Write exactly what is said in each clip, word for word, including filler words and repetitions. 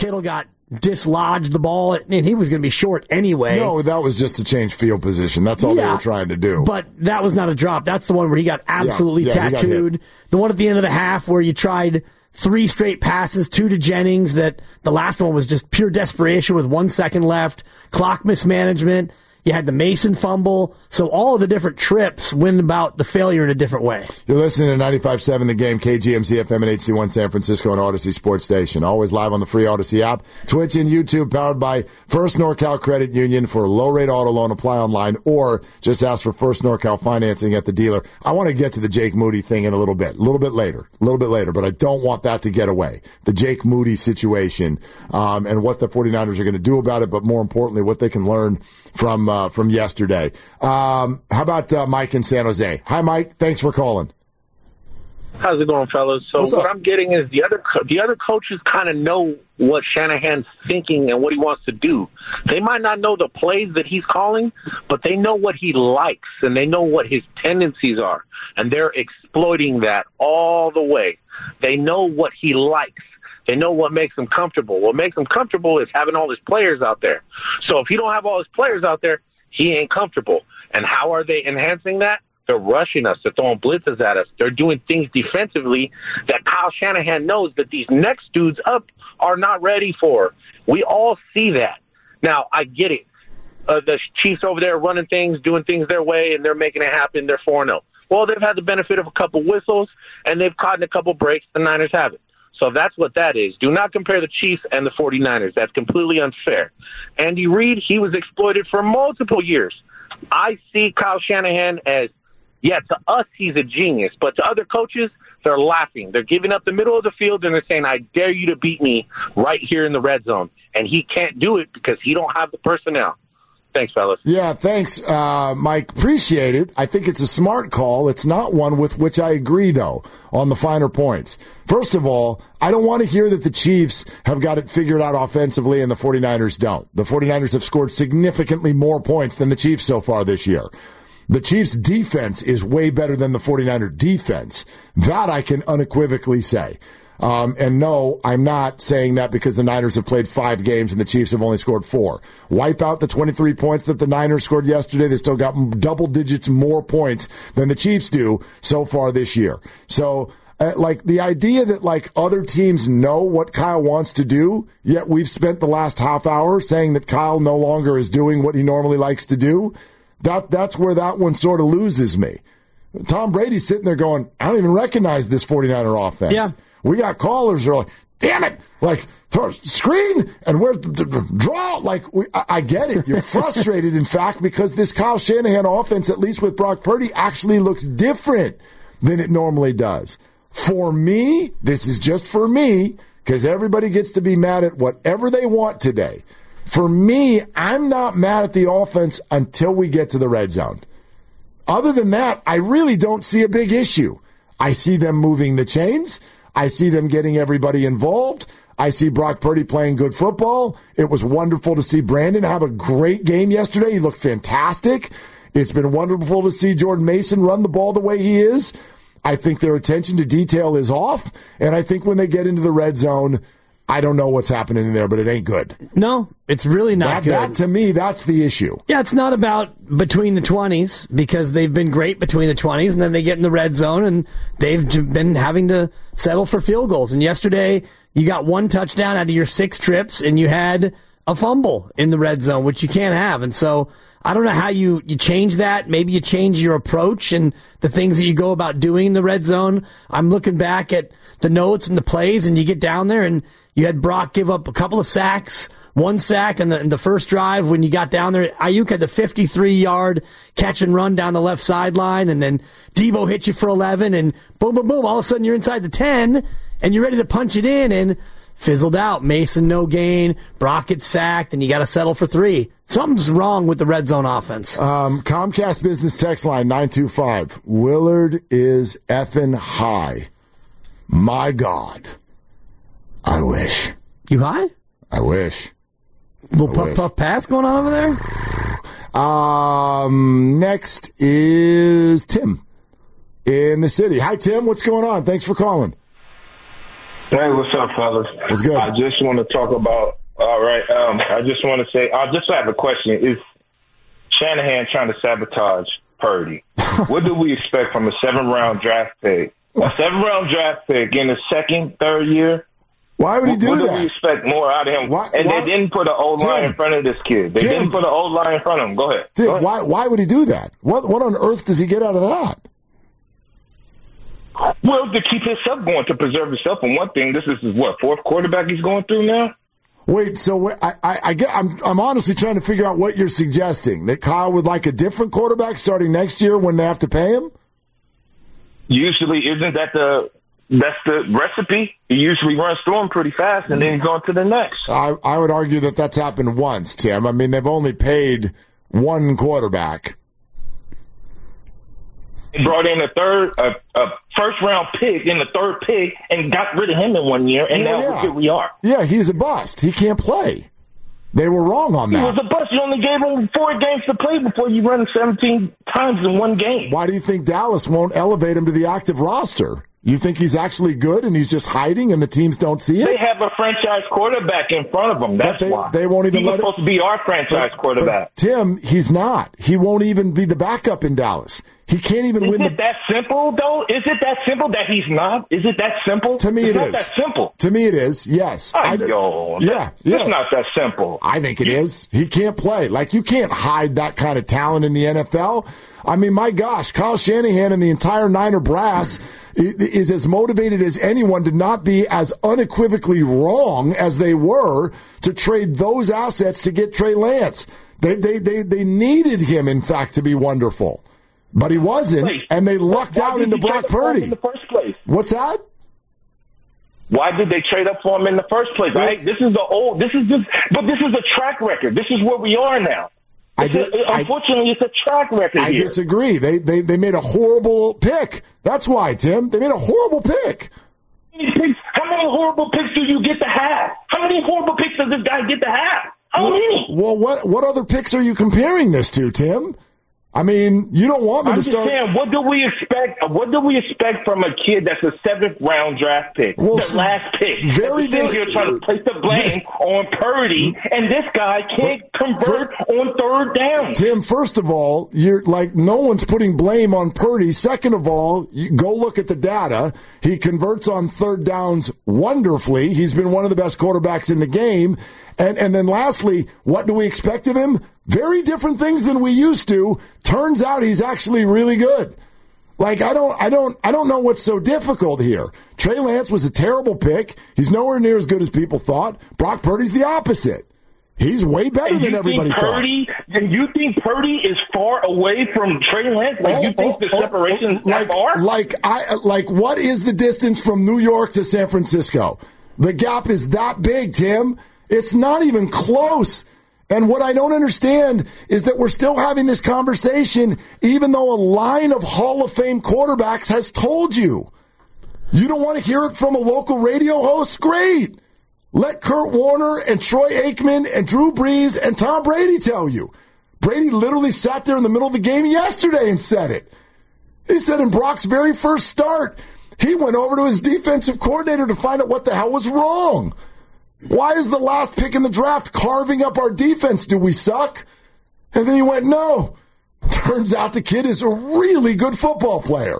Kittle got dislodged the ball, and he was going to be short anyway. No, that was just to change field position. That's all yeah, they were trying to do. But that was not a drop. That's the one where he got absolutely yeah, yeah, tattooed. The one at the end of the half where you tried three straight passes, two to Jennings, that the last one was just pure desperation with one second left, clock mismanagement. You had the Mason fumble. So all of the different trips went about the failure in a different way. You're listening to ninety-five point seven The Game, K G M Z F M and H D one San Francisco and Odyssey Sports Station. Always live on the free Odyssey app, Twitch and YouTube, powered by First NorCal Credit Union. For a low-rate auto loan, apply online, or just ask for First NorCal financing at the dealer. I want to get to the Jake Moody thing in a little bit, a little bit later, a little bit later, but I don't want that to get away. The Jake Moody situation um, and what the 49ers are going to do about it, but more importantly, what they can learn from uh, from yesterday. Um, how about uh, Mike in San Jose? Hi, Mike. Thanks for calling. How's it going, fellas? So what I'm getting is the other co- the other coaches kind of know what Shanahan's thinking and what he wants to do. They might not know the plays that he's calling, but they know what he likes, and they know what his tendencies are, and they're exploiting that all the way. They know what he likes. They know what makes them comfortable. What makes them comfortable is having all his players out there. So if you don't have all his players out there, he ain't comfortable. And how are they enhancing that? They're rushing us. They're throwing blitzes at us. They're doing things defensively that Kyle Shanahan knows that these next dudes up are not ready for. We all see that. Now, I get it. Uh, the Chiefs over there running things, doing things their way, and they're making it happen. They're four and oh. Well, they've had the benefit of a couple whistles, and they've caught in a couple breaks. The Niners haven't. So that's what that is. Do not compare the Chiefs and the 49ers. That's completely unfair. Andy Reid, he was exploited for multiple years. I see Kyle Shanahan as, yeah, to us, he's a genius. But to other coaches, they're laughing. They're giving up the middle of the field, and they're saying, I dare you to beat me right here in the red zone. And he can't do it because he don't have the personnel. Thanks, fellas. Yeah, thanks, uh, Mike. Appreciate it. I think it's a smart call. It's not one with which I agree, though, on the finer points. First of all, I don't want to hear that the Chiefs have got it figured out offensively and the 49ers don't. The 49ers have scored significantly more points than the Chiefs so far this year. The Chiefs' defense is way better than the 49er defense. That I can unequivocally say. Um, and no, I'm not saying that because the Niners have played five games and the Chiefs have only scored four. Wipe out the twenty-three points that the Niners scored yesterday. They still got double digits more points than the Chiefs do so far this year. So, uh, like, the idea that, like, other teams know what Kyle wants to do, yet we've spent the last half hour saying that Kyle no longer is doing what he normally likes to do, that that's where that one sort of loses me. Tom Brady's sitting there going, I don't even recognize this 49er offense. Yeah. We got callers who are like, damn it, like, screen, and where's the, the draw? Like, we, I, I get it. You're frustrated, in fact, because this Kyle Shanahan offense, at least with Brock Purdy, actually looks different than it normally does. For me, this is just for me, because everybody gets to be mad at whatever they want today. For me, I'm not mad at the offense until we get to the red zone. Other than that, I really don't see a big issue. I see them moving the chains. I see them getting everybody involved. I see Brock Purdy playing good football. It was wonderful to see Brandon have a great game yesterday. He looked fantastic. It's been wonderful to see Jordan Mason run the ball the way he is. I think their attention to detail is off, and I think when they get into the red zone, I don't know what's happening in there, but it ain't good. No, it's really not that, good. That, to me, that's the issue. Yeah, it's not about between the twenties, because they've been great between the twenties, and then they get in the red zone, and they've been having to settle for field goals. And yesterday, you got one touchdown out of your six trips, and you had a fumble in the red zone, which you can't have. And so I don't know how you, you change that. Maybe you change your approach and the things that you go about doing in the red zone. I'm looking back at the notes and the plays, and you get down there, and you had Brock give up a couple of sacks, one sack in the, in the first drive when you got down there. Ayuk had the fifty-three-yard catch and run down the left sideline, and then Debo hit you for eleven, and boom, boom, boom. All of a sudden, you're inside the ten, and you're ready to punch it in, and fizzled out. Mason, no gain. Brock gets sacked, and you got to settle for three. Something's wrong with the red zone offense. Um, Comcast Business Text Line nine two five. Willard is effing high. My God. I wish. You high? I wish. Little I puff wish. puff pass going on over there? Um, next is Tim in the city. Hi, Tim. What's going on? Thanks for calling. Hey, what's up, fellas? What's good? I just want to talk about, all right, um, I just want to say, I just have a question. Is Shanahan trying to sabotage Purdy? What do we expect from a seven-round draft pick? A seven-round draft pick in the second, third year? Why would he do what that? What do we expect more out of him? Why, and why, they didn't put an O-line in front of this kid. They Tim, didn't put an O-line in front of him. Go ahead. Tim, Go ahead. Why, why would he do that? What, what on earth does he get out of that? Well, to keep himself going, to preserve himself. And one thing, this is his, what, fourth quarterback he's going through now? Wait, so I, I, I get, I'm, I'm honestly trying to figure out what you're suggesting. That Kyle would like a different quarterback starting next year when they have to pay him? Usually, isn't that the that's the recipe? He usually runs through him pretty fast, and then he's on to the next. I, I would argue that that's happened once, Tim. I mean, they've only paid one quarterback. He brought in a third, a, a first round pick in the third pick, and got rid of him in one year, and yeah, now yeah. here we are. Yeah, he's a bust. He can't play. They were wrong on that. He was a bust. You only gave him four games to play before you run him seventeen times in one game. Why do you think Dallas won't elevate him to the active roster? You think he's actually good and he's just hiding and the teams don't see it? They have a franchise quarterback in front of him. That's they, why. They won't even he let was supposed it, to be our franchise but, quarterback. But Tim, he's not. He won't even be the backup in Dallas. He can't even Is win. Is the, it that simple, though? Is it that simple that he's not? Is it that simple? To me, it's it not is. that simple. To me, it is. Yes. I I, know. Yeah, yeah. It's not that simple. I think it is. He can't play. Like, you can't hide that kind of talent in the N F L. I mean, my gosh, Kyle Shanahan and the entire Niner brass is as motivated as anyone to not be as unequivocally wrong as they were to trade those assets to get Trey Lance. They, they, they, they needed him, in fact, to be wonderful. But he wasn't, and they lucked Why out did into you trade Brock up for him Purdy. in the first place? What's that? Why did they trade up for him in the first place? I, this is the old. This is just, but this is a track record. This is where we are now. I did, a, unfortunately, I, it's a track record. I here. disagree. They, they they made a horrible pick. That's why, Tim. They made a horrible pick. How many horrible picks do you get to have? How many horrible picks does this guy get to have? How well, many? Well, what what other picks are you comparing this to, Tim? I mean, you don't want me I'm to just start. saying, what do we expect? What do we expect from a kid that's a seventh round draft pick, Well, the last pick? very That's sitting here trying to place the blame on Purdy, and this guy can't convert on third down. Tim, first of all, you're like no one's putting blame on Purdy. Second of all, you go look at the data. He converts on third downs wonderfully. He's been one of the best quarterbacks in the game. And and then lastly, what do we expect of him? Very different things than we used to. Turns out he's actually really good. Like I don't I don't I don't know what's so difficult here. Trey Lance was a terrible pick. He's nowhere near as good as people thought. Brock Purdy's the opposite. He's way better and than everybody think Purdy, thought. And you think Purdy is far away from Trey Lance? Like oh, you think oh, the oh, separation is like, that far? Like I like what is the distance from New York to San Francisco? The gap is that big, Tim. It's not even close. And what I don't understand is that we're still having this conversation even though a line of Hall of Fame quarterbacks has told you. You don't want to hear it from a local radio host? Great. Let Kurt Warner and Troy Aikman and Drew Brees and Tom Brady tell you. Brady literally sat there in the middle of the game yesterday and said it. He said in Brock's very first start, he went over to his defensive coordinator to find out what the hell was wrong. Why is the last pick in the draft carving up our defense? Do we suck? And then he went, no. Turns out the kid is a really good football player.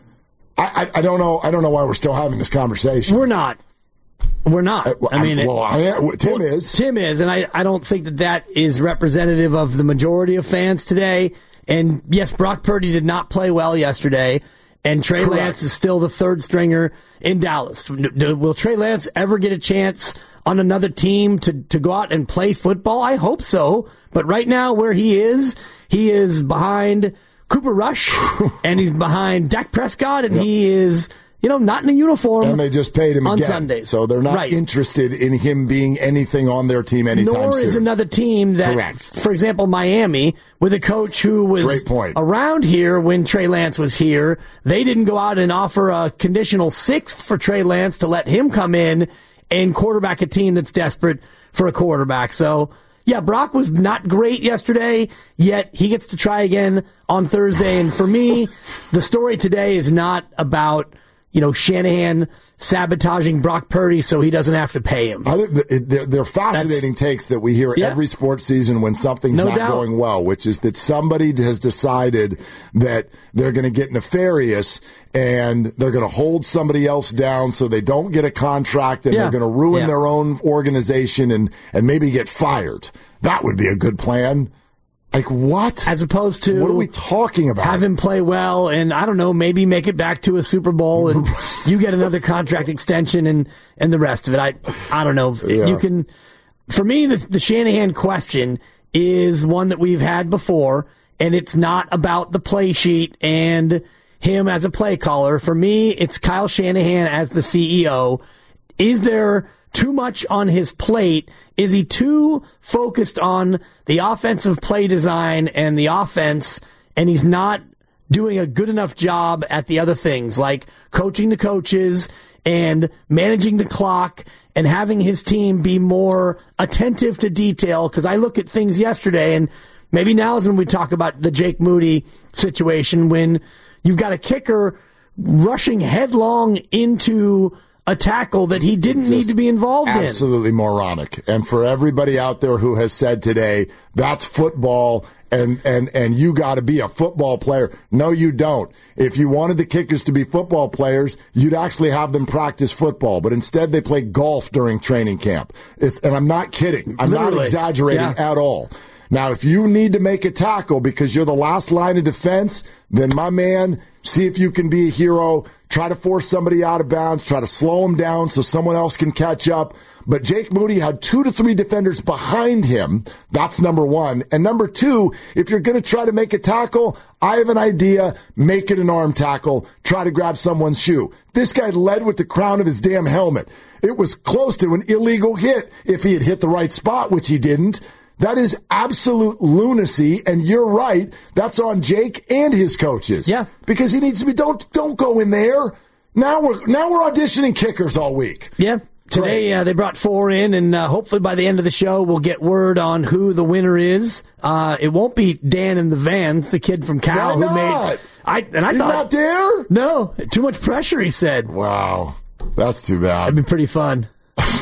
I, I, I don't know. I don't know why we're still having this conversation. We're not. We're not. I, I mean, well, I, Tim well, is. Tim is, and I, I don't think that that is representative of the majority of fans today. And yes, Brock Purdy did not play well yesterday. And Trey Correct. Lance is still the third stringer in Dallas. Will Trey Lance ever get a chance on another team to, to go out and play football? I hope so. But right now, where he is, he is behind Cooper Rush, and he's behind Dak Prescott, and yep. he is, you know, not in a uniform. And they just paid him on again. Sundays. So they're not right. interested in him being anything on their team anytime Nor soon. is another team that, Correct. for example, Miami, with a coach who was Great point. around here when Trey Lance was here. They didn't go out and offer a conditional sixth for Trey Lance to let him come in and quarterback a team that's desperate for a quarterback. So, yeah, Brock was not great yesterday, yet he gets to try again on Thursday. And for me, the story today is not about you know, Shanahan sabotaging Brock Purdy so he doesn't have to pay him. I, they're, they're fascinating That's, takes that we hear yeah. every sports season when something's no not doubt. going well, which is that somebody has decided that they're going to get nefarious and they're going to hold somebody else down so they don't get a contract and yeah. they're going to ruin yeah. their own organization and, and maybe get fired. That would be a good plan. Like what? As opposed to what are we talking about? Have him play well, and I don't know, maybe make it back to a Super Bowl, and you get another contract extension, and, and the rest of it. I I don't know. Yeah. You can. For me, the, the Shanahan question is one that we've had before, and it's not about the play sheet and him as a play caller. For me, it's Kyle Shanahan as the C E O. Is there too much on his plate? Is he too focused on the offensive play design and the offense, and he's not doing a good enough job at the other things, like coaching the coaches and managing the clock and having his team be more attentive to detail? Because I look at things yesterday, and maybe now is when we talk about the Jake Moody situation, when you've got a kicker rushing headlong into a tackle that he didn't Just need to be involved absolutely in. Absolutely moronic. And for everybody out there who has said today, that's football and, and, and you got to be a football player. No, you don't. If you wanted the kickers to be football players, you'd actually have them practice football. But instead, they play golf during training camp. If, and I'm not kidding. I'm Literally. not exaggerating yeah. at all. Now, if you need to make a tackle because you're the last line of defense, then my man, see if you can be a hero. Try to force somebody out of bounds. Try to slow him down so someone else can catch up. But Jake Moody had two to three defenders behind him. That's number one. And number two, if you're going to try to make a tackle, I have an idea. Make it an arm tackle. Try to grab someone's shoe. This guy led with the crown of his damn helmet. It was close to an illegal hit if he had hit the right spot, which he didn't. That is absolute lunacy, and you're right. That's on Jake and his coaches. Yeah, because he needs to be. Don't don't go in there. Now we're now we're auditioning kickers all week. Yeah, today uh, they brought four in, and uh, hopefully by the end of the show we'll get word on who the winner is. Uh, it won't be Dan in the Vans, the kid from Cal Why who not? made. I and I He's thought not there. No, too much pressure. He said. Wow, that's too bad. That'd be pretty fun.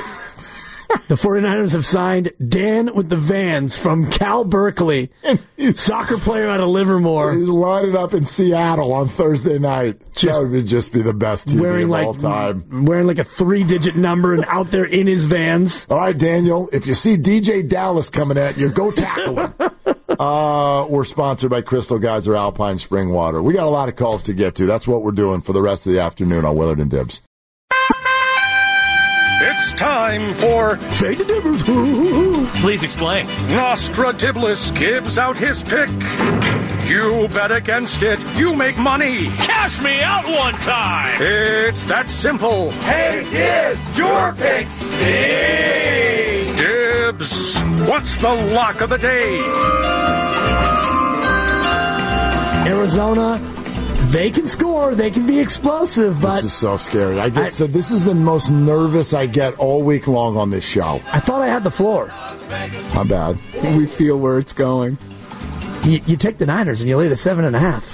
The 49ers have signed Dan with the Vans from Cal Berkeley, soccer player out of Livermore. He's lining up in Seattle on Thursday night. Just that would just be the best T V of like, all time. Wearing like a three-digit number and out there in his Vans. All right, Daniel, if you see D J Dallas coming at you, go tackle him. uh, we're sponsored by Crystal Geyser Alpine Spring Water. We got a lot of calls to get to. That's what we're doing for the rest of the afternoon on Willard and Dibs. It's time for Fade the Dibbers. Please explain. Nostradiblis gives out his pick. You bet against it, you make money. Cash me out one time. It's that simple. Hey, Dibs, your pick stinks. Dibs, what's the lock of the day? Arizona. They can score. They can be explosive, but this is so scary. I get I, so this is the most nervous I get all week long on this show. I thought I had the floor. My bad. We feel where it's going. You, you take the Niners and you lay the seven and a half.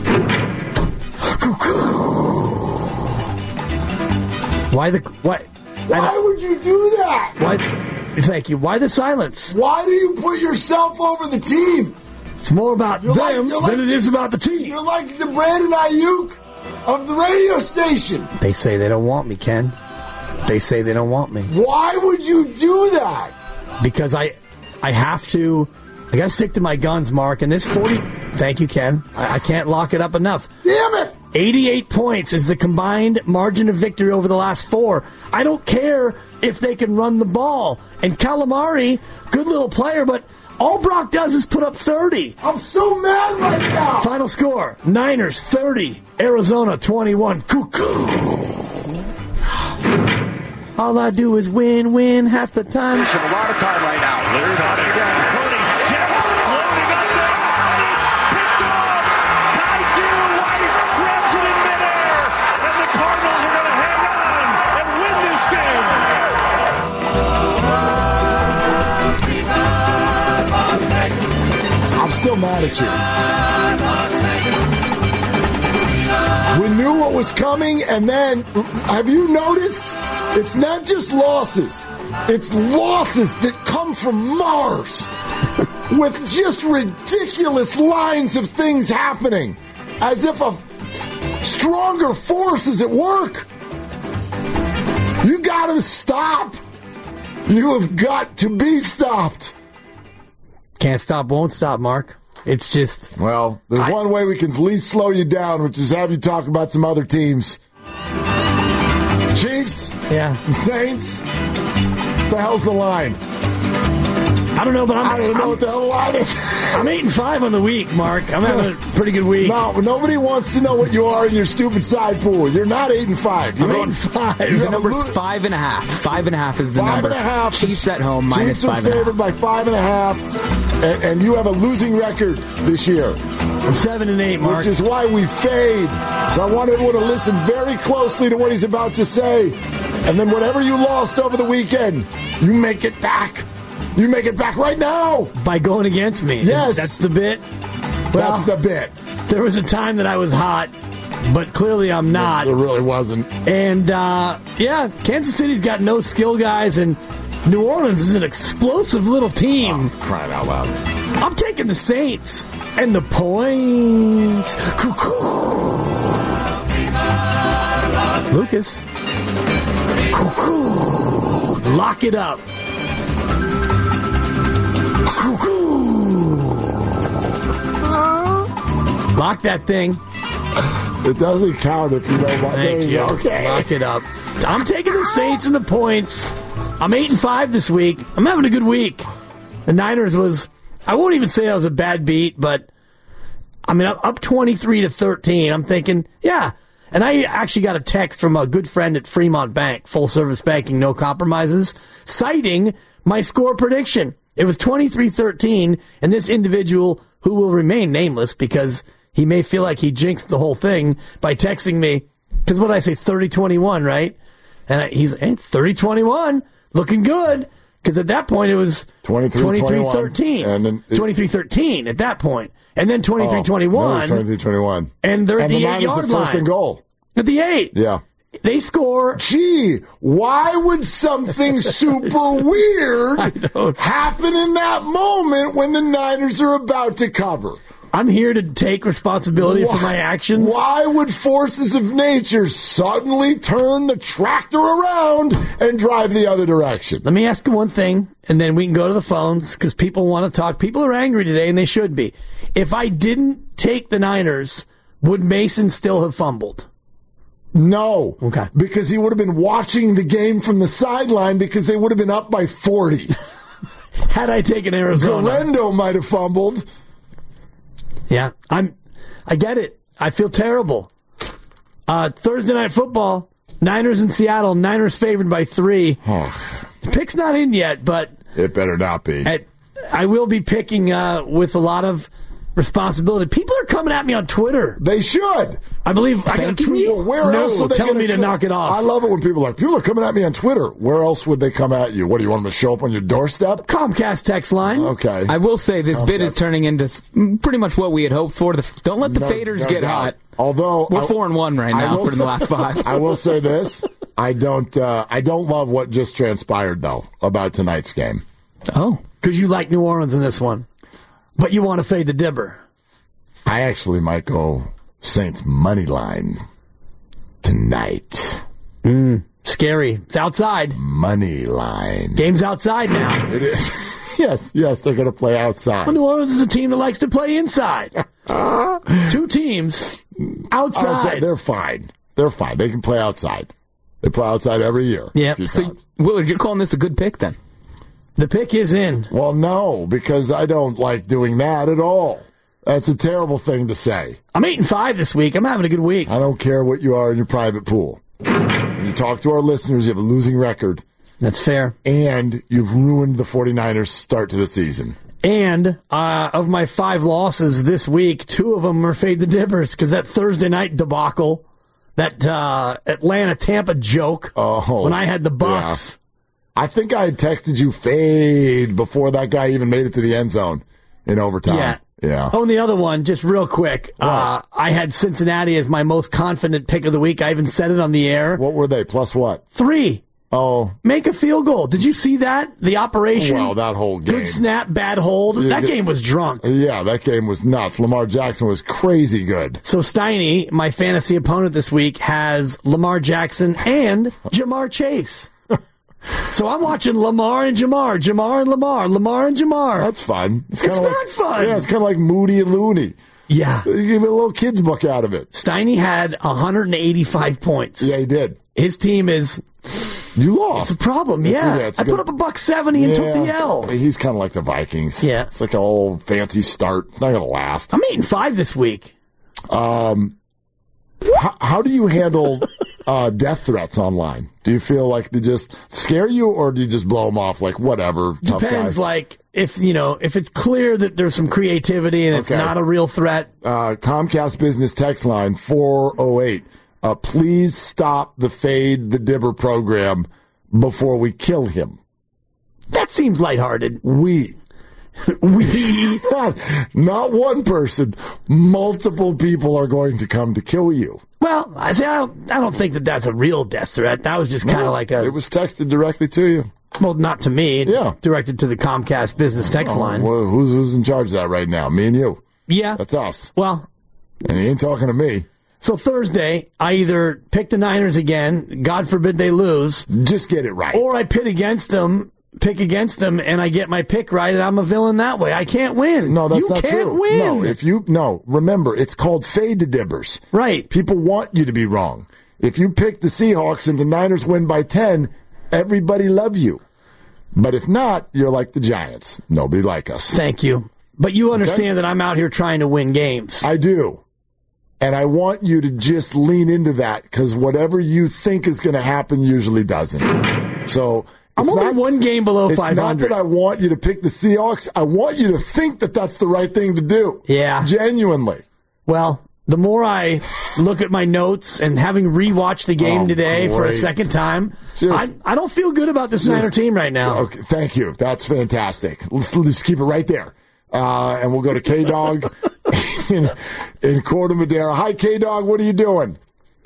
Why the why? Why would you do that? Why? Thank you. Why the silence? Why do you put yourself over the team? It's more about you're them like, than like, it is about the team. You're like the Brandon Ayuk of the radio station. They say they don't want me, Ken. They say they don't want me. Why would you do that? Because I I have to. I got to stick to my guns, Mark. And this forty... Thank you, Ken. I, I can't lock it up enough. Damn it! eighty-eight points is the combined margin of victory over the last four. I don't care if they can run the ball. And Calamari, good little player, but... all Brock does is put up thirty. I'm so mad right now. Final score, Niners thirty, Arizona twenty-one. Cuckoo. All I do is win, win half the time. There's a lot of time right now. There's got it again. Purdy, Jeff, floating up there. Picked off. Kaiser White grabs it in midair. And the Cardinals are going to hang on and win this game. I'm still mad at you. We knew what was coming, and then, have you noticed? It's not just losses. It's losses that come from Mars with just ridiculous lines of things happening, as if a stronger force is at work. You got to stop. You have got to be stopped. Can't stop, won't stop, Mark. It's just... Well, there's I, one way we can at least slow you down, which is have you talk about some other teams. Chiefs? Yeah. Saints? What the hell's the line? I don't know, but I'm, I don't know I'm, what the hell the line is. I'm eight and five on the week, Mark. I'm having a pretty good week. No, nobody wants to know what you are in your stupid side pool. You're not eight and five. You're I'm eight and five. The number's lo- five and a half. Five and a half is the five number. Five and a half. Chiefs at home minus Chiefs are five and a half. favored by five and a half, and, and you have a losing record this year. I'm seven and eight, Mark. Which is why we fade. So I want everyone to listen very closely to what he's about to say, and then whatever you lost over the weekend, you make it back. You make it back right now. By going against me. Yes. That's the bit. That's Well, the bit. There was a time that I was hot, but clearly I'm not. It really wasn't. And, uh, yeah, Kansas City's got no skill guys, and New Orleans is an explosive little team. Oh, crying out loud. I'm taking the Saints and the points. Lucas. Lock it up. Lock that thing. It doesn't count if you don't want. Thank you. Okay. Lock it up. I'm taking the Saints and the points. I'm eight and five this week. I'm having a good week. The Niners was, I won't even say that was a bad beat, but I mean, up twenty-three to thirteen. I'm thinking, yeah. And I actually got a text from a good friend at Fremont Bank, full service banking, no compromises, citing my score prediction. It was twenty-three thirteen, and this individual, who will remain nameless because he may feel like he jinxed the whole thing by texting me, because what did I say, thirty twenty-one, right? And I, he's, hey, thirty twenty-one, looking good, because at that point it was twenty-three thirteen. And then twenty-three thirteen at that point. And then twenty-three twenty-one. Oh, twenty-three twenty-one. And they're at and the, the eight-yard line. First and goal. At the eight. Yeah. They score. Gee, why would something super weird happen in that moment when the Niners are about to cover? I'm here to take responsibility why, for my actions. Why would forces of nature suddenly turn the tractor around and drive the other direction? Let me ask you one thing, and then we can go to the phones, because people want to talk. People are angry today, and they should be. If I didn't take the Niners, would Mason still have fumbled? No. Okay. Because he would have been watching the game from the sideline because they would have been up by forty. Had I taken Arizona. Garendo might have fumbled. Yeah, I'm. I get it. I feel terrible. Uh, Thursday Night Football, Niners in Seattle. Niners favored by three. Oh. The pick's not in yet, but... It better not be. At, I will be picking uh, with a lot of responsibility. People are coming at me on Twitter. They should. I believe I got a tweet. Well, where no, else would they telling me to to knock it off. I love it when people are like, people are coming at me on Twitter. Where else would they come at you? What, do you want them to show up on your doorstep? Comcast text line. Okay. I will say this Comcast. bit is turning into pretty much what we had hoped for. The, don't let the no, faders no get doubt. hot. Although we're I, four and one right now for say, the last five. I will say this: I don't, uh, I don't love what just transpired though about tonight's game. Oh, because you like New Orleans in this one, but you want to fade the Dibber. I actually might go Saints money line tonight. Mm, scary. It's outside. Money line. Game's outside now. It is. Yes, yes, they're going to play outside. Well, New Orleans is a team that likes to play inside. Two teams outside. outside. They're fine. They're fine. They can play outside. They play outside every year. Yeah. So, Willard, you're calling this a good pick then? The pick is in. Well, no, because I don't like doing that at all. That's a terrible thing to say. I'm eight and five this week. I'm having a good week. I don't care what you are in your private pool. When you talk to our listeners, you have a losing record. That's fair. And you've ruined the 49ers' start to the season. And uh, of my five losses this week, two of them are fade the Dibbers because that Thursday night debacle, that uh, Atlanta-Tampa joke oh, when I had the Bucs. Yeah. I think I had texted you fade before that guy even made it to the end zone. in overtime. Yeah. Yeah. Oh, and the other one, just real quick. Uh, I had Cincinnati as my most confident pick of the week. I even said it on the air. What were they? Plus what? Three. Oh. Make a field goal. Did you see that? The operation? Well, that whole game. Good snap, bad hold. Yeah, that the, game was drunk. Yeah, that game was nuts. Lamar Jackson was crazy good. So Steiny, my fantasy opponent this week, has Lamar Jackson and Jamar Chase. So I'm watching Lamar and Jamar, Jamar and Lamar, Lamar and Jamar. That's fun. It's, it's like, not fun. Yeah, it's kind of like Moody and Looney. Yeah. You gave me a little kid's book out of it. Steiny had one hundred eighty-five points. Yeah, he did. His team is... You lost. It's a problem, it's, yeah. yeah I good, put up a buck seventy and yeah, took the L. He's kind of like the Vikings. Yeah. It's like an old fancy start. It's not going to last. I'm eating five this week. Um... How, how do you handle uh, death threats online? Do you feel like they just scare you, or do you just blow them off like whatever? Tough Depends. guy? Like if you know if it's clear that there's some creativity and it's Okay. not a real threat. Uh, Comcast Business Text Line four oh eight. Uh, please stop the Fade the Dibber program before we kill him. That seems lighthearted. We. We. Not one person. Multiple people are going to come to kill you. Well, I see. I don't, I don't think that that's a real death threat. That was just kind of No, like a. It was texted directly to you. Well, not to me. Yeah. Directed to the Comcast Business Text Oh, Line. well, who's, who's in charge of that right now? Me and you. Yeah. That's us. Well. And he ain't talking to me. So Thursday, I either pick the Niners again, God forbid they lose. Just get it right. Or I pit against them, pick against them, and I get my pick right, and I'm a villain that way. I can't win. No, that's you not can't true. win. No, if you no, remember it's called Fade to Dibbers. Right. People want you to be wrong. If you pick the Seahawks and the Niners win by ten, everybody love you. But if not, you're like the Giants. Nobody like us. Thank you. But you understand Okay. that I'm out here trying to win games. I do. And I want you to just lean into that because whatever you think is going to happen usually doesn't. So I'm it's only not, one game below it's five hundred. not that I want you to pick the Seahawks. I want you to think that that's the right thing to do. Yeah. Genuinely. Well, the more I look at my notes and having rewatched the game Oh, today for a great. second time, Just- I, I don't feel good about this Niner team right now. Okay, thank you. That's fantastic. Let's, let's keep it right there. Uh, and we'll go to K-Dog in, in Corte Madera. Hi, K-Dog. What are you doing?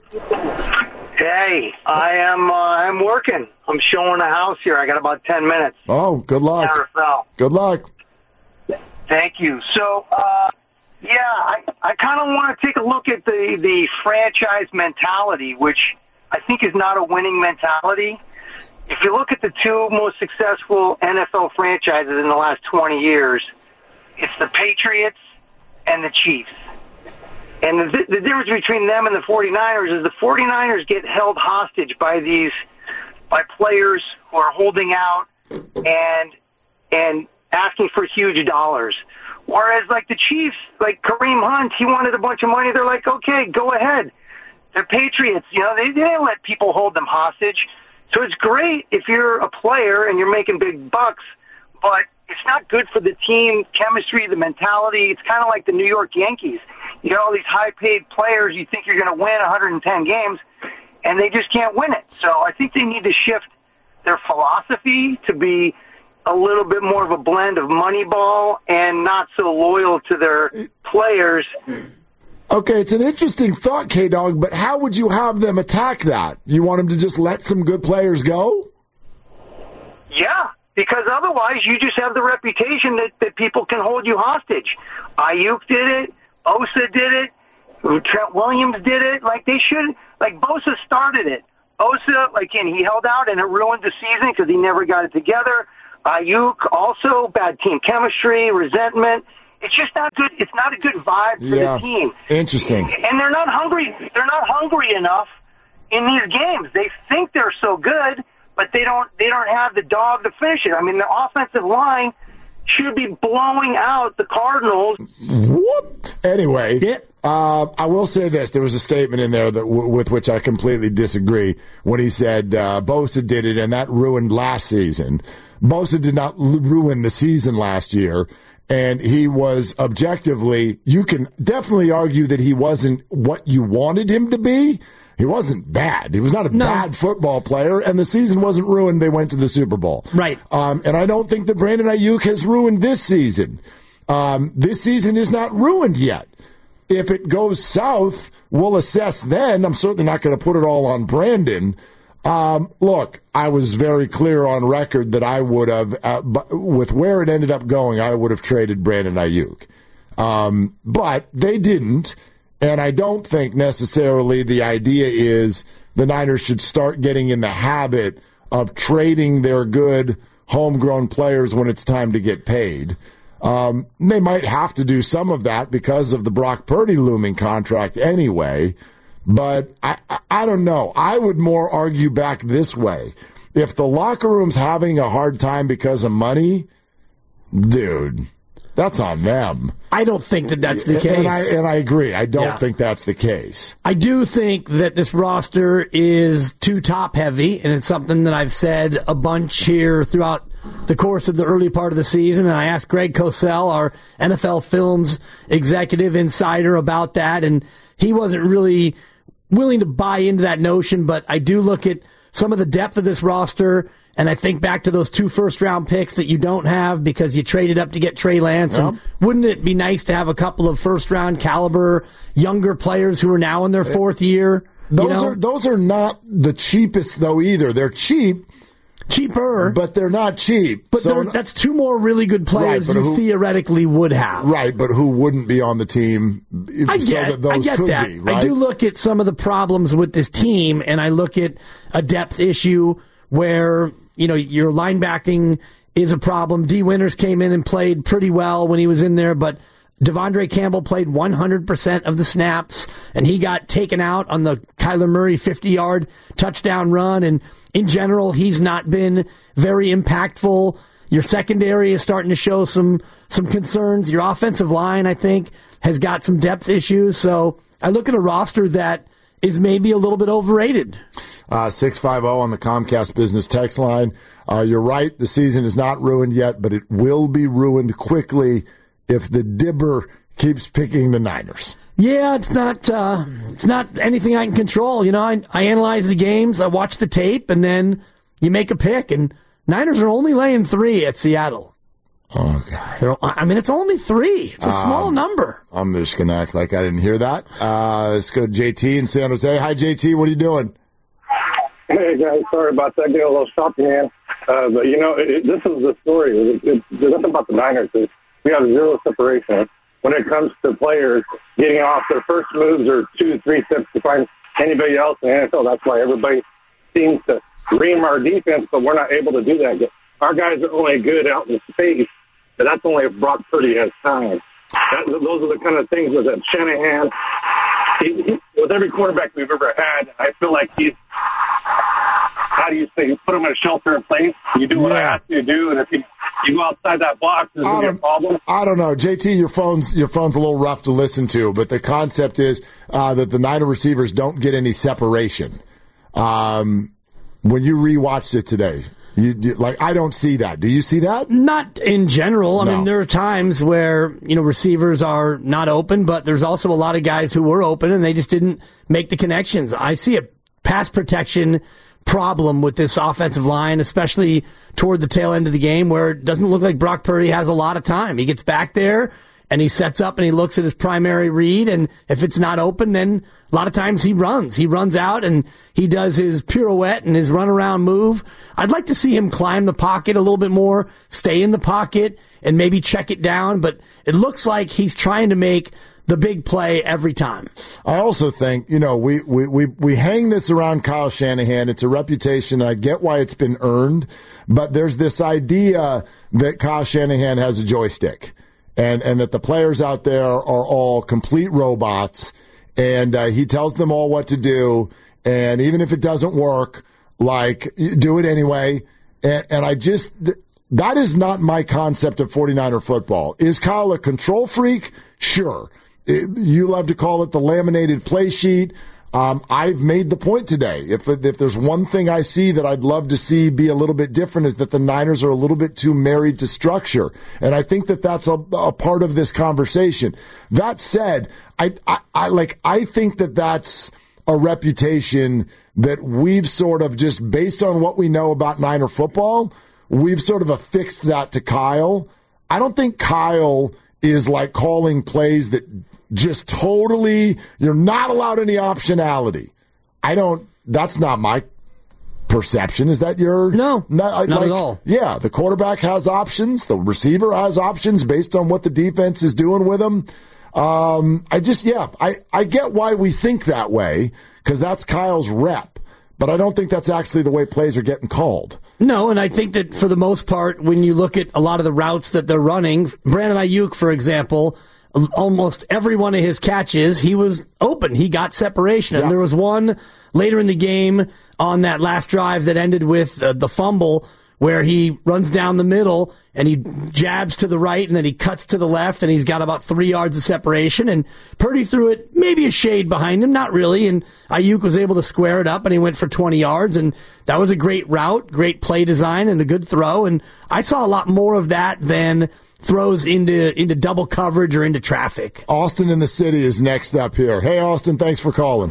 Hey, I am. Uh, I'm working. I'm showing a house here. I got about ten minutes. Oh, good luck. N F L. Good luck. Thank you. So, uh, yeah, I, I kind of want to take a look at the, the franchise mentality, which I think is not a winning mentality. If you look at the two most successful N F L franchises in the last twenty years, it's the Patriots and the Chiefs. And the, the difference between them and the 49ers is the 49ers get held hostage by these by players who are holding out and and asking for huge dollars. Whereas, like the Chiefs, like Kareem Hunt, he wanted a bunch of money. They're like, okay, go ahead. The Patriots, you know, they, they didn't let people hold them hostage. So it's great if you're a player and you're making big bucks, but it's not good for the team chemistry, the mentality. It's kind of like the New York Yankees. You got all these high-paid players. You think you're going to win one hundred ten games, and they just can't win it. So I think they need to shift their philosophy to be a little bit more of a blend of Moneyball and not so loyal to their players. Okay, it's an interesting thought, K-Dog, but how would you have them attack that? You want them to just let some good players go? Yeah, because otherwise you just have the reputation that, that people can hold you hostage. Ayuk did it. Bosa did it. Trent Williams did it. Like, they should. Like, Bosa started it. Bosa, like, and he held out, and it ruined the season because he never got it together. Ayuk, also bad team chemistry, resentment. It's just not good. It's not a good vibe for Yeah. the team. Interesting. And they're not hungry. They're not hungry enough in these games. They think they're so good, but they don't. They don't have the dog to finish it. I mean, the offensive line should be blowing out the Cardinals. Whoop. Anyway, Yeah. uh, I will say this. There was a statement in there that w- with which I completely disagree when he said uh, Bosa did it, and that ruined last season. Bosa did not l- ruin the season last year, and he was objectively, you can definitely argue that he wasn't what you wanted him to be. He wasn't bad. He was not a No. bad football player, and the season wasn't ruined. They went to the Super Bowl. Right. Um, and I don't think that Brandon Ayuk has ruined this season. Um, this season is not ruined yet. If it goes south, we'll assess then. I'm certainly not going to put it all on Brandon. Um, look, I was very clear on record that I would have, uh, with where it ended up going, I would have traded Brandon Ayuk. Um, but they didn't, and I don't think necessarily the idea is the Niners should start getting in the habit of trading their good homegrown players when it's time to get paid. Um, they might have to do some of that because of the Brock Purdy looming contract anyway. But I, I, I don't know. I would more argue back this way. If the locker room's having a hard time because of money, dude, that's on them. I don't think that that's the and, case. And I, and I agree. I don't yeah. think that's the case. I do think that this roster is too top-heavy, and it's something that I've said a bunch here throughout the course of the early part of the season. And I asked Greg Cosell, our N F L Films executive insider, about that, and he wasn't really willing to buy into that notion. But I do look at some of the depth of this roster, and I think back to those two first-round picks that you don't have because you traded up to get Trey Lance. Yep. And wouldn't it be nice to have a couple of first-round caliber younger players who are now in their fourth year? Those you know? are those are not the cheapest, though, either. They're cheap. Cheaper. But they're not cheap. But so, that's two more really good players right, you who, theoretically would have. Right, but who wouldn't be on the team I so get, that those I get could that. be, right? I do look at some of the problems with this team, and I look at a depth issue where, you know, your linebacking is a problem. D. Winters came in and played pretty well when he was in there, but Devondre Campbell played one hundred percent of the snaps, and he got taken out on the Kyler Murray fifty-yard touchdown run, and in general, he's not been very impactful. Your secondary is starting to show some some concerns. Your offensive line, I think, has got some depth issues. So I look at a roster that is maybe a little bit overrated. Uh, six five zero on the Comcast Business text line. Uh, you're right. The season is not ruined yet, but it will be ruined quickly if the dibber keeps picking the Niners. Yeah, it's not uh, it's not anything I can control. You know, I, I analyze the games, I watch the tape, and then you make a pick. And Niners are only laying three at Seattle. Oh, God. They're, I mean, it's only three. It's a small um, number. I'm just going to act like I didn't hear that. Uh, let's go to J T in San Jose. Hi, J T. What are you doing? Hey, guys. Sorry about that. Getting a little shopping in. Uh, but, you know, it, it, this is the story. It, it, there's nothing about the Niners. It's, we have zero separation when it comes to players getting off their first moves or two, three steps to find anybody else in the N F L. That's why everybody seems to ream our defense, but we're not able to do that. Our guys are only good out in space, but that's only if Brock Purdy has time. That, those are the kind of things with that Shanahan. He, he, with every quarterback we've ever had, I feel like he's, how do you say, you put him in a shelter in place. You do what yeah. I ask you to do, and if you, you go outside that box, there's going to be a problem. I don't know. J T, your phone's your phone's a little rough to listen to, but the concept is uh, that the Niner receivers don't get any separation. Um, when you rewatched it today, you like I don't see that. Do you see that? Not in general. I no. mean, there are times where, you know, receivers are not open, but there's also a lot of guys who were open and they just didn't make the connections. I see a pass protection problem with this offensive line, especially toward the tail end of the game, where it doesn't look like Brock Purdy has a lot of time. He gets back there and he sets up and he looks at his primary read, and if it's not open, then a lot of times he runs. He runs out and he does his pirouette and his runaround move. I'd like to see him climb the pocket a little bit more, stay in the pocket, and maybe check it down, but it looks like he's trying to make the big play every time. I also think, you know, we, we, we, we hang this around Kyle Shanahan. It's a reputation. I get why it's been earned, but there's this idea that Kyle Shanahan has a joystick and, and that the players out there are all complete robots, and uh, he tells them all what to do. And even if it doesn't work, like, do it anyway. And, and I just, that is not my concept of forty-niner football. Is Kyle a control freak? Sure. You love to call it the laminated play sheet. Um, I've made the point today. If if there's one thing I see that I'd love to see be a little bit different, is that the Niners are a little bit too married to structure. And I think that that's a, a part of this conversation. That said, I, I, I like, I think that that's a reputation that we've sort of just based on what we know about Niner football, we've sort of affixed that to Kyle. I don't think Kyle is like calling plays that just totally, you're not allowed any optionality. I don't, that's not my perception. Is that your? No, not, not like, at all. Yeah, the quarterback has options. The receiver has options based on what the defense is doing with him. Um, I just, yeah, I, I get why we think that way, because that's Kyle's rep. But I don't think that's actually the way plays are getting called. No, and I think that for the most part, when you look at a lot of the routes that they're running, Brandon Ayuk, for example, almost every one of his catches, he was open. He got separation. And yeah. there was one later in the game on that last drive that ended with uh, the fumble where he runs down the middle and he jabs to the right and then he cuts to the left and he's got about three yards of separation, and Purdy threw it maybe a shade behind him, not really, and Ayuk was able to square it up and he went for twenty yards, and that was a great route, great play design, and a good throw, and I saw a lot more of that than throws into into double coverage or into traffic. Austin in the city is next up here. Hey, Austin, thanks for calling.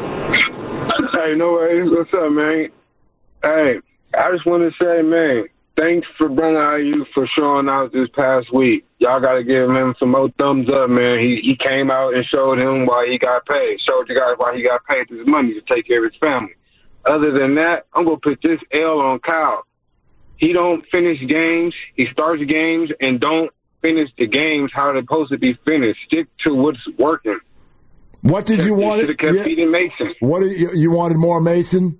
Hey, no worries. What's up, man? Hey, I just want to say, man, thanks for Brandon Ayuk for showing out this past week. Y'all got to give him some more thumbs up, man. He he came out and showed him why he got paid. Showed you guys why he got paid his money to take care of his family. Other than that, I'm going to put this L on Kyle. He don't finish games. He starts games and don't finish the games how they're supposed to be finished. Stick to what's working. What did you want? Should have kept yeah. feeding Mason. What did you, you wanted more Mason?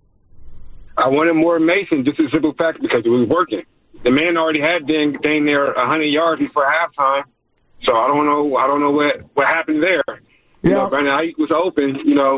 I wanted more Mason, just a simple fact, because it was working. The man already had dang, dang near one hundred yards before halftime, so I don't know. I don't know what what happened there. You Yeah, know, Brandon Ayuk was open. You know.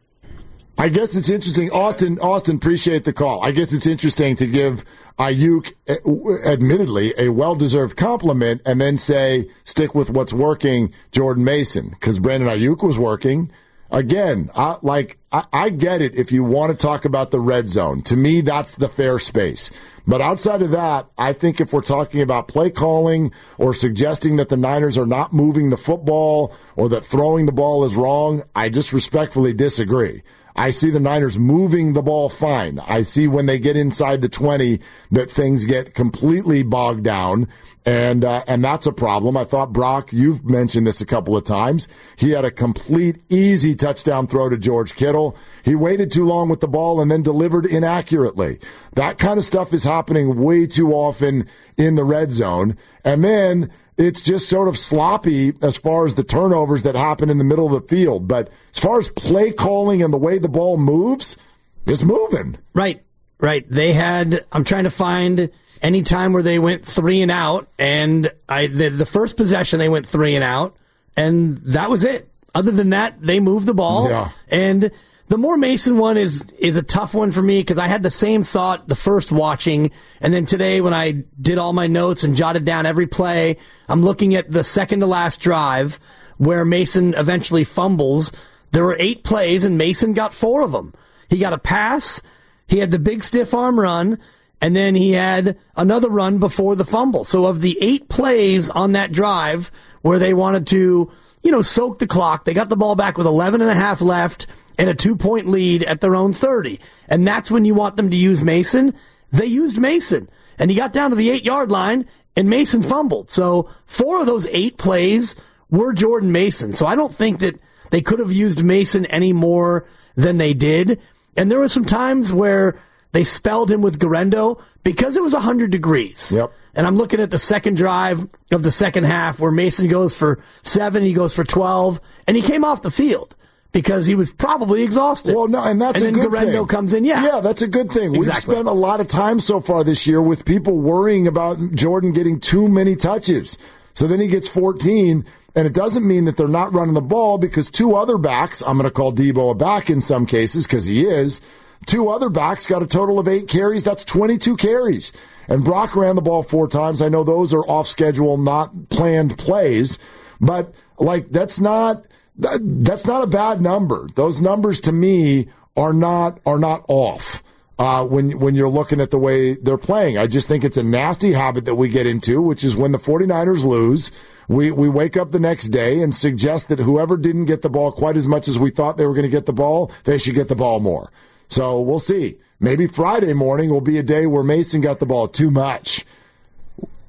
I guess it's interesting. Austin, Austin, appreciate the call. I guess it's interesting to give Ayuk, admittedly, a well-deserved compliment and then say, stick with what's working, Jordan Mason, because Brandon Ayuk was working. Again, I, like, I, I get it if you want to talk about the red zone. To me, that's the fair space. But outside of that, I think if we're talking about play calling or suggesting that the Niners are not moving the football or that throwing the ball is wrong, I just respectfully disagree. I see the Niners moving the ball fine. I see when they get inside the twenty that things get completely bogged down, and uh, and that's a problem. I thought, Brock, you've mentioned this a couple of times. He had a complete, easy touchdown throw to George Kittle. He waited too long with the ball and then delivered inaccurately. That kind of stuff is happening way too often in the red zone. And then it's just sort of sloppy as far as the turnovers that happen in the middle of the field. But as far as play calling and the way the ball moves, it's moving. Right, right. They had, I'm trying to find any time where they went three and out, and I the, the first possession they went three and out, and that was it. Other than that, they moved the ball. Yeah. And the Moore Mason one is is a tough one for me because I had the same thought the first watching, and then today when I did all my notes and jotted down every play, I'm looking at the second to last drive where Mason eventually fumbles. There were eight plays, and Mason got four of them. He got a pass, he had the big stiff arm run, and then he had another run before the fumble. So of the eight plays on that drive where they wanted to, you know, soak the clock, they got the ball back with eleven and a half left and a two-point lead at their own thirty. And that's when you want them to use Mason. They used Mason. And he got down to the eight-yard line, and Mason fumbled. So four of those eight plays were Jordan Mason. So I don't think that they could have used Mason any more than they did. And there were some times where they spelled him with Garendo because it was one hundred degrees. Yep. And I'm looking at the second drive of the second half where Mason goes for seven, he goes for twelve, and he came off the field because he was probably exhausted. Well, no, and that's and a then good Garendo thing. comes in, yeah. Yeah, that's a good thing. Exactly. We've spent a lot of time so far this year with people worrying about Jordan getting too many touches. So then he gets fourteen, and it doesn't mean that they're not running the ball because two other backs, I'm going to call Debo a back in some cases because he is, two other backs got a total of eight carries. That's twenty-two carries. And Brock ran the ball four times. I know those are off schedule, not planned plays, but like that's not that, that's not a bad number. Those numbers to me are not are not off. Uh, when when you're looking at the way they're playing, I just think it's a nasty habit that we get into, which is when the 49ers lose, we, we wake up the next day and suggest that whoever didn't get the ball quite as much as we thought they were going to get the ball, they should get the ball more. So we'll see. Maybe Friday morning will be a day where Mason got the ball too much.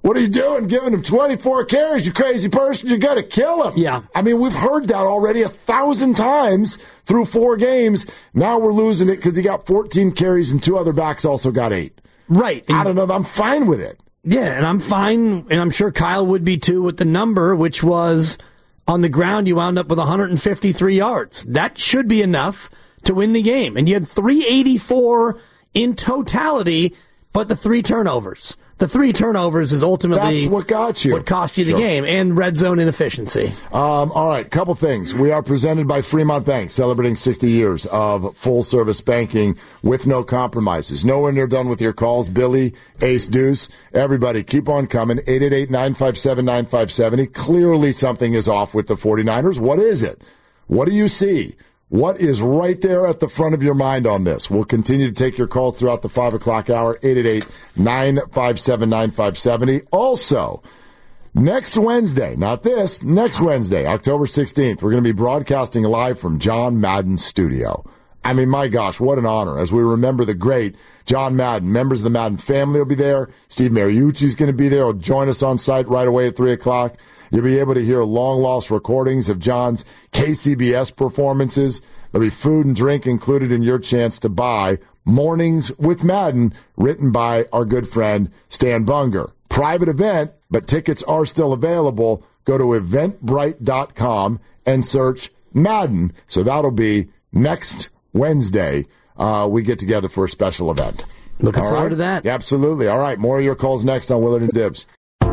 What are you doing giving him twenty-four carries, you crazy person? You're going to kill him. Yeah. I mean, we've heard that already a thousand times through four games. Now we're losing it because he got fourteen carries and two other backs also got eight. Right. I don't know. I'm fine with it. Yeah, and I'm fine, and I'm sure Kyle would be too with the number, which was on the ground you wound up with one hundred fifty-three yards. That should be enough to win the game. And you had three eighty-four in totality, but the three turnovers. The three turnovers is ultimately That's what got you. What cost you the Sure. game, and red zone inefficiency. Um, all right, couple things. We are presented by Fremont Bank, celebrating sixty years of full-service banking with no compromises. Nowhere near done with your calls. Billy, Ace Deuce, everybody, keep on coming. eight eight eight, nine five seven, nine five seven zero. Clearly something is off with the 49ers. What is it? What do you see? What is right there at the front of your mind on this? We'll continue to take your calls throughout the five o'clock hour, eight eight eight, nine five seven, nine five seven zero. Also, next Wednesday, not this, next Wednesday, October sixteenth, we're going to be broadcasting live from John Madden's studio. I mean, my gosh, what an honor as we remember the great John Madden. Members of the Madden family will be there. Steve Mariucci's going to be there. He'll join us on site right away at three o'clock. You'll be able to hear long-lost recordings of John's K C B S performances. There'll be food and drink included in your chance to buy Mornings with Madden, written by our good friend Stan Bunger. Private event, but tickets are still available. Go to eventbrite dot com and search Madden. So that'll be next Wednesday. Uh, we get together for a special event. Looking All forward right? to that. Absolutely. All right, more of your calls next on Willard and Dibs.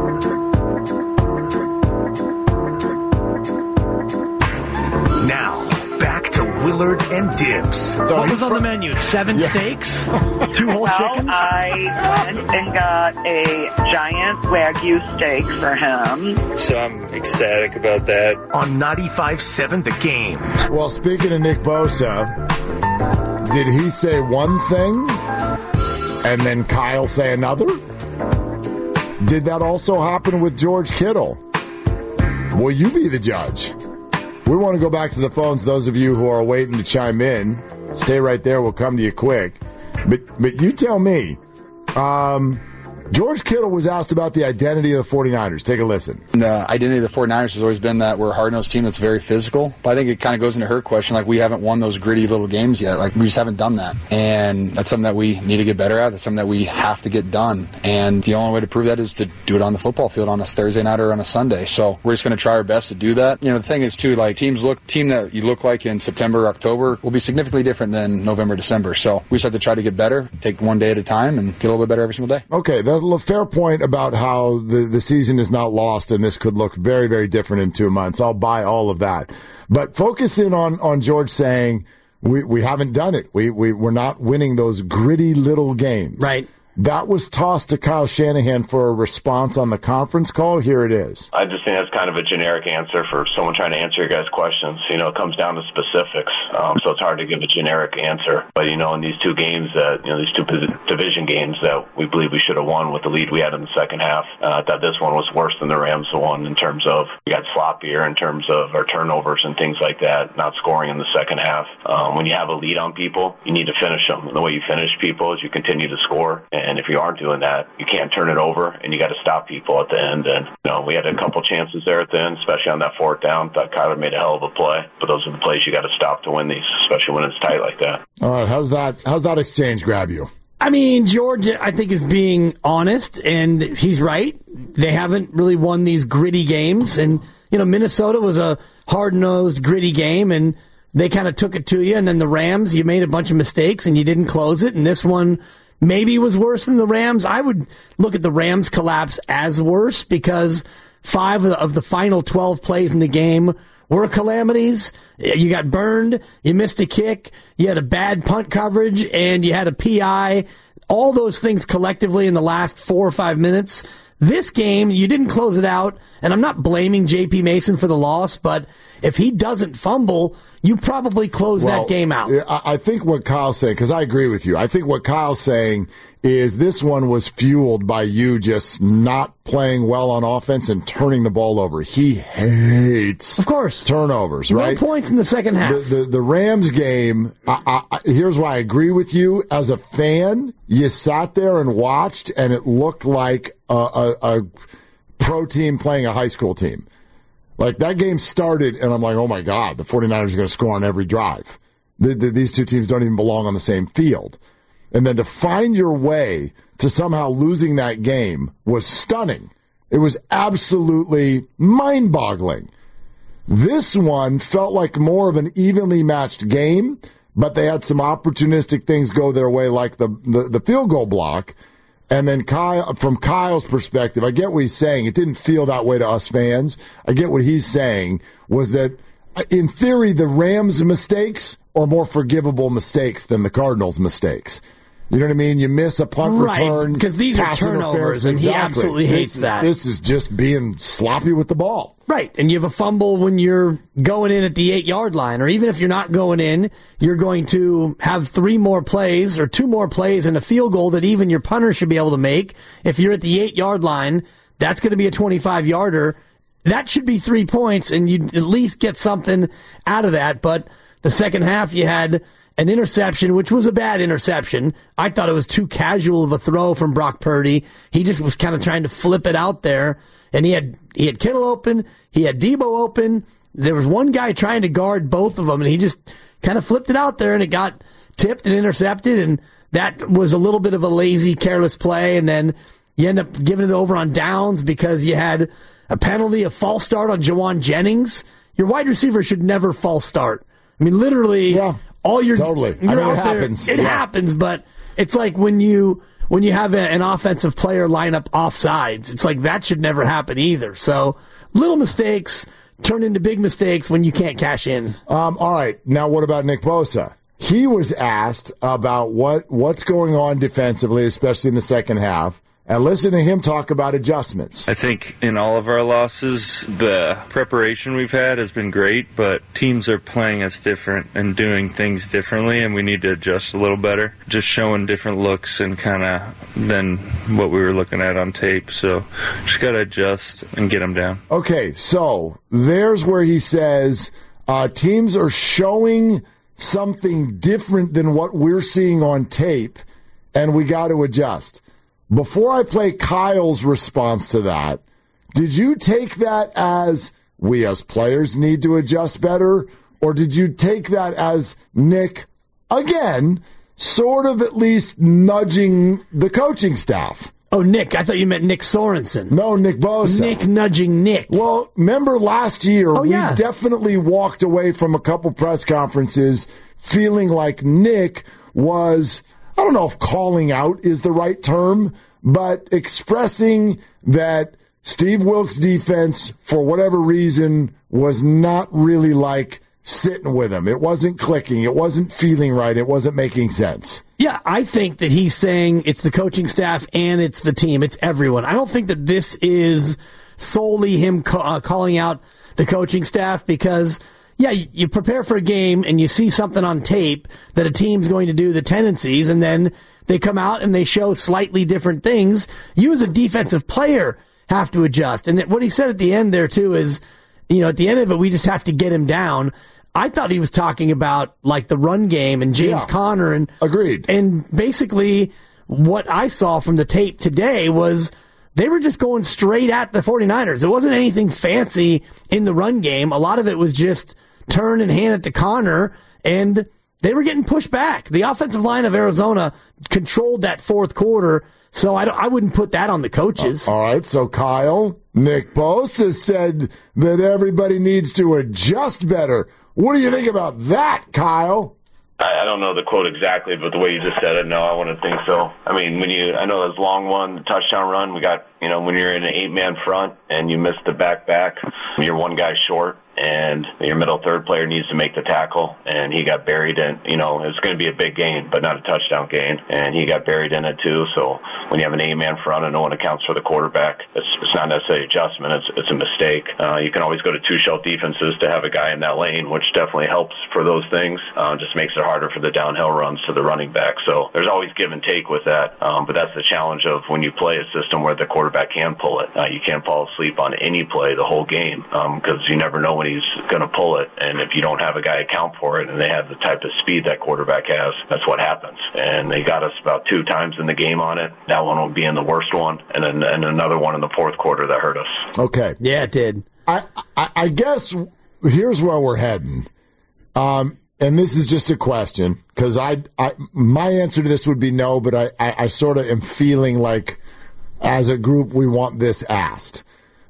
Now, back to Willard and Dibs. So What he's was on pro- the menu? Seven Yeah. steaks? Two whole Well, chickens? I went and got a giant Wagyu steak for him. So I'm ecstatic about that. On ninety-five seven The Game. Well, speaking of Nick Bosa, did he say one thing and then Kyle say another? Did that also happen with George Kittle? Will you be the judge? We want to go back to the phones. Those of you who are waiting to chime in, stay right there. We'll come to you quick. But but you tell me, um, George Kittle was asked about the identity of the 49ers. Take a listen. The identity of the 49ers has always been that we're a hard-nosed team that's very physical. But I think it kind of goes into her question, like we haven't won those gritty little games yet. Like we just haven't done that. And that's something that we need to get better at. That's something that we have to get done. And the only way to prove that is to do it on the football field on a Thursday night or on a Sunday. So we're just going to try our best to do that. You know, the thing is, too, like teams look, team that you look like in September, October will be significantly different than November, December. So we just have to try to get better, take one day at a time, and get a little bit better every single day. Okay, that's a fair point about how the, the season is not lost and this could look very, very different in two months. I'll buy all of that. But focus in on, on George saying we, we haven't done it. We, we, we're not winning those gritty little games. Right. That was tossed to Kyle Shanahan for a response on the conference call. Here it is. I just think that's kind of a generic answer for someone trying to answer your guys' questions. You know, it comes down to specifics, um, so it's hard to give a generic answer. But, you know, in these two games, that you know, these two division games that we believe we should have won with the lead we had in the second half, uh, I thought this one was worse than the Rams one in terms of we got sloppier in terms of our turnovers and things like that, not scoring in the second half. Um, when you have a lead on people, you need to finish them. And the way you finish people is you continue to score. And if you aren't doing that, you can't turn it over, and you got to stop people at the end. And you know, we had a couple chances there at the end, especially on that fourth down. Thought Kyler made a hell of a play, but those are the plays you got to stop to win these, especially when it's tight like that. All right, how's that? How's that exchange grab you? I mean, George, I think, is being honest, and he's right. They haven't really won these gritty games, and you know, Minnesota was a hard-nosed, gritty game, and they kind of took it to you. And then the Rams, you made a bunch of mistakes, and you didn't close it. And this one maybe was worse than the Rams. I would look at the Rams collapse as worse because five of the final twelve plays in the game were calamities. You got burned, you missed a kick, you had a bad punt coverage, and you had a P I. All those things collectively in the last four or five minutes. This game, you didn't close it out, and I'm not blaming J P Mason for the loss, but if he doesn't fumble, you probably close Well, that game out. I I think what Kyle's saying, because I agree with you, I think what Kyle's saying is this one was fueled by you just not playing well on offense and turning the ball over. He hates, of course, turnovers, no right? No points in the second half. The, the, the Rams game, I, I, here's why I agree with you. As a fan, you sat there and watched, and it looked like a, a, a pro team playing a high school team. Like, that game started, and I'm like, oh, my God, the 49ers are going to score on every drive. The, the, these two teams don't even belong on the same field. And then to find your way to somehow losing that game was stunning. It was absolutely mind-boggling. This one felt like more of an evenly matched game, but they had some opportunistic things go their way, like the, the, the field goal block. And then Kyle, from Kyle's perspective, I get what he's saying. It didn't feel that way to us fans. I get what he's saying was that, in theory, the Rams' mistakes are more forgivable mistakes than the Cardinals' mistakes. You know what I mean? You miss a punt right, return. Because these are turnovers, and exactly. he absolutely hates this that. Is, this is just being sloppy with the ball. Right, and you have a fumble when you're going in at the eight-yard line, or even if you're not going in, you're going to have three more plays or two more plays and a field goal that even your punter should be able to make. If you're at the eight-yard line, that's going to be a twenty-five-yarder. That should be three points, and you'd at least get something out of that. But the second half, you had an interception, which was a bad interception. I thought it was too casual of a throw from Brock Purdy. He just was kind of trying to flip it out there, and he had he had Kittle open, he had Debo open. There was one guy trying to guard both of them, and he just kind of flipped it out there, and it got tipped and intercepted, and that was a little bit of a lazy, careless play, and then you end up giving it over on downs because you had a penalty, a false start on Jawan Jennings. Your wide receiver should never false start. I mean, literally, yeah, all your totally. You're I mean, out it there, happens. It yeah. happens, but it's like when you when you have a, an offensive player line up offsides. It's like that should never happen either. So little mistakes turn into big mistakes when you can't cash in. Um, all right, now what about Nick Bosa? He was asked about what what's going on defensively, especially in the second half. And listen to him talk about adjustments. I think in all of our losses, the preparation we've had has been great, but teams are playing us different and doing things differently, and we need to adjust a little better. Just showing different looks and kind of than what we were looking at on tape. So just got to adjust and get them down. Okay, so there's where he says uh, teams are showing something different than what we're seeing on tape, and we got to adjust. Before I play Kyle's response to that, did you take that as we as players need to adjust better, or did you take that as Nick, again, sort of at least nudging the coaching staff? Oh, Nick. I thought you meant Nick Sorensen. No, Nick Bosa. Nick nudging Nick. Well, remember last year, oh, we yeah. definitely walked away from a couple press conferences feeling like Nick was, I don't know if calling out is the right term, but expressing that Steve Wilks' defense, for whatever reason, was not really like sitting with him. It wasn't clicking. It wasn't feeling right. It wasn't making sense. Yeah, I think that he's saying it's the coaching staff and it's the team. It's everyone. I don't think that this is solely him ca- uh, calling out the coaching staff because, yeah, you prepare for a game and you see something on tape that a team's going to do, the tendencies, and then they come out and they show slightly different things. You as a defensive player have to adjust. And what he said at the end there, too, is, you know, at the end of it, we just have to get him down. I thought he was talking about, like, the run game and James yeah. Conner. And Agreed. And basically what I saw from the tape today was they were just going straight at the 49ers. It wasn't anything fancy in the run game. A lot of it was just turn and hand it to Conner, and they were getting pushed back. The offensive line of Arizona controlled that fourth quarter, so I, don't, I wouldn't put that on the coaches. Uh, all right, so Kyle, Nick Bosa said that everybody needs to adjust better. What do you think about that, Kyle? I don't know the quote exactly, but the way you just said it, no, I wouldn't think so. I mean, when you, I know this long one, the touchdown run, we got, you know, when you're in an eight-man front and you miss the back-back, you're one guy short, and your middle third player needs to make the tackle, and he got buried in, you know, it's going to be a big gain, but not a touchdown gain, and he got buried in it too. So when you have an eight-man front and no one accounts for the quarterback, it's, it's not necessarily adjustment, it's, it's a mistake. Uh, you can always go to two-shelf defenses to have a guy in that lane, which definitely helps for those things. Uh, just makes it harder for the downhill runs to the running back. So there's always give and take with that, um, but that's the challenge of when you play a system where the quarterback can pull it. Uh, you can't fall asleep on any play the whole game because um, you never know when he's going to pull it, and if you don't have a guy account for it and they have the type of speed that quarterback has, that's what happens. And they got us about two times in the game on it. That one will be in the worst one, and then and another one in the fourth quarter that hurt us. Okay. Yeah, it did. I, I, I guess here's where we're heading. Um, and this is just a question, because I, I, my answer to this would be no, but I, I, I sort of am feeling like as a group we want this asked.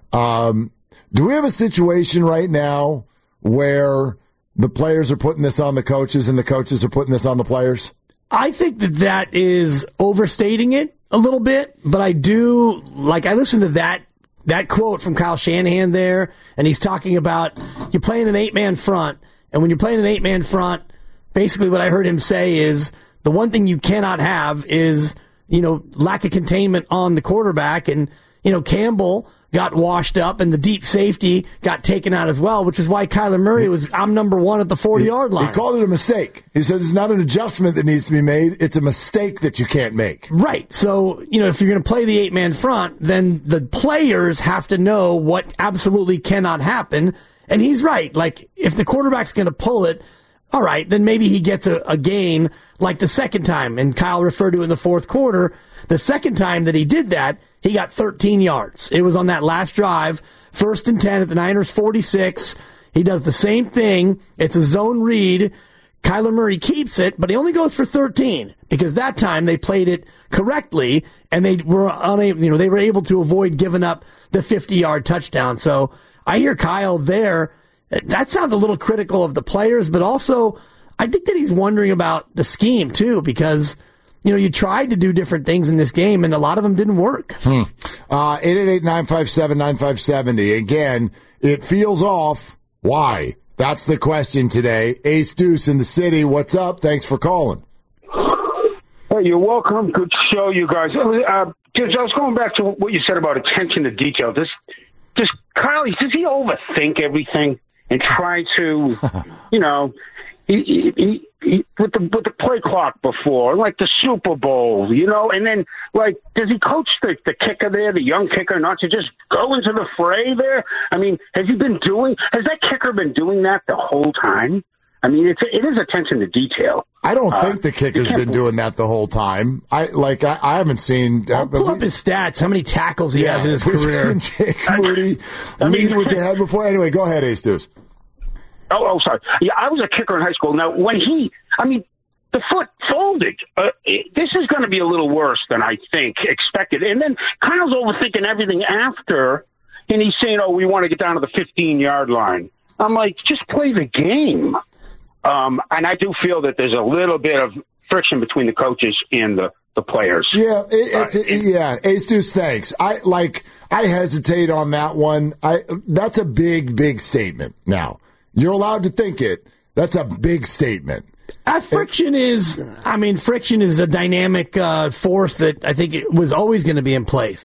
Um, do we have a situation right now where the players are putting this on the coaches and the coaches are putting this on the players? I think that that is overstating it a little bit, but I do, like, I listened to that that quote from Kyle Shanahan there, and he's talking about you're playing an eight-man front, and when you're playing an eight-man front, basically what I heard him say is the one thing you cannot have is, you know, lack of containment on the quarterback, and, you know, Campbell got washed up, and the deep safety got taken out as well, which is why Kyler Murray was, I'm number one at the forty-yard line. He called it a mistake. He said it's not an adjustment that needs to be made. It's a mistake that you can't make. Right. So, you know, if you're going to play the eight-man front, then the players have to know what absolutely cannot happen. And he's right. Like, if the quarterback's going to pull it, all right, then maybe he gets a, a gain like the second time. And Kyle referred to in the fourth quarter, the second time that he did that, he got thirteen yards. It was on that last drive, first and ten at the Niners forty-six. He does the same thing. It's a zone read. Kyler Murray keeps it, but he only goes for thirteen because that time they played it correctly and they were unable, you know, they were able to avoid giving up the fifty-yard touchdown. So I hear Kyle there. That sounds a little critical of the players, but also I think that he's wondering about the scheme too, because you know, you tried to do different things in this game, and a lot of them didn't work. Hmm. Uh, eight eight eight, nine five seven, nine five seven zero. Again, it feels off. Why? That's the question today. Ace Deuce in the city. What's up? Thanks for calling. Hey, you're welcome. Good show, you guys. Uh, just, I was going back to what you said about attention to detail. Does, does Kyle, does he overthink everything and try to, you know, he, he, he, with the with the play clock before, like the Super Bowl, you know, and then like, does he coach the, the kicker there, the young kicker, not to just go into the fray there? I mean, has he been doing? Has that kicker been doing that the whole time? I mean, it's it is attention to detail. I don't uh, think the kicker's been doing that the whole time. I like I, I haven't seen. I'll pull up his stats. How many tackles he yeah, has in his career? Jake Moody leading with the head before. Anyway, go ahead, Ace Deuce. Oh, oh, sorry. Yeah, I was a kicker in high school. Now, when he, I mean, the foot folded. Uh, it, this is going to be a little worse than I think expected. And then Kyle's overthinking everything after, and he's saying, "Oh, we want to get down to the fifteen-yard line." I'm like, just play the game. Um, and I do feel that there's a little bit of friction between the coaches and the, the players. Yeah, it, it's uh, it, yeah. Ace Deuce, thanks. I like. I hesitate on that one. I that's a big, big statement. Now you're allowed to think it. That's a big statement. Uh, friction is, I mean, friction is a dynamic uh, force that I think it was always going to be in place.